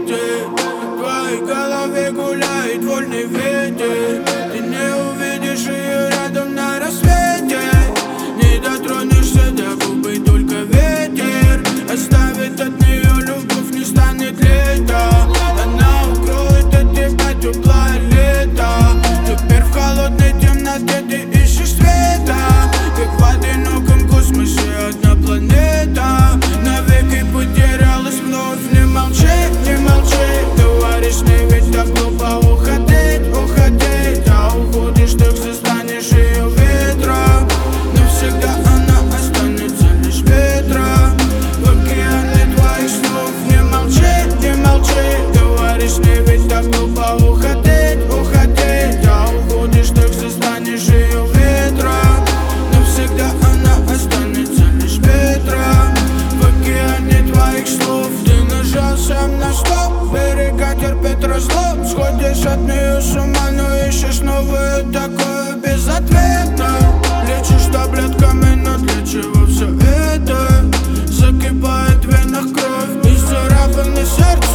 свете. В твоей голове гуляет вольный ветер. Ты не увидишь ее рядом на рассвете. Не дотронешься до губы, только ветер оставит от нее любовь, не станет лето. Она укроет от тебя теплое лето. Теперь в холодной темноте ты ищешь света. Как в одиноком космосе одна планета навеки потерялась вновь. Не молчи, не молчи, говоришь, не ведь так глупо уходить, уходить. А уходишь, так застанешь ее ветром. Навсегда она останется лишь ветром в океане твоих слов. Не молчи, не молчи, говоришь, не ведь так глупо уходить, уходить. А уходишь, так застанешь ее ветром. Навсегда она останется лишь ветром в океане твоих слов. Ты нажал сам на стоп, берега терпеть разлом. Сходишь от нее с ума, но ищешь новое, такое безответно. Лечишь таблетками, но для чего все это? Закипает в венах кровь, исцарапано сердце.